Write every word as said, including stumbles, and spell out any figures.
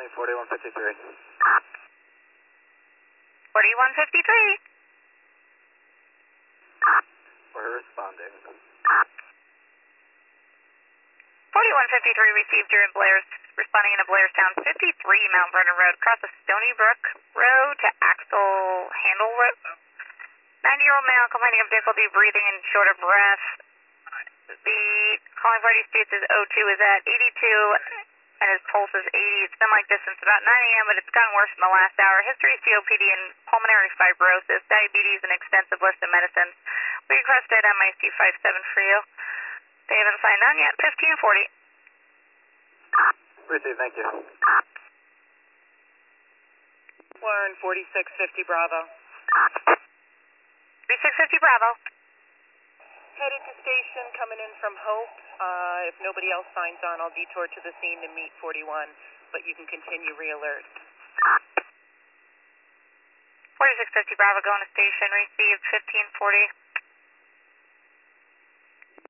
responding forty-one fifty-three. forty-one fifty-three. We're responding. forty-one fifty-three received. You're in Blair's, responding in a Blairstown fifty-three Mount Vernon Road, across the Stony Brook Road to Axel Handle Road. ninety-year-old male complaining of difficulty breathing and short of breath. The calling party states his O two is at eighty-two and his pulse is eighty. It's been like this since about nine a m, but it's gotten worse in the last hour. History, C O P D, and pulmonary fibrosis, diabetes, and extensive list of medicines. We requested M I C five seven for you. They haven't signed on yet. fifteen forty. Received, thank you. Learn forty-six fifty Bravo. forty-six fifty Bravo. Headed to station, coming in from Hope. Uh, if nobody else signs on, I'll detour to the scene to meet forty-one, but you can continue re-alert. forty-six fifty Bravo going to station. Received fifteen forty.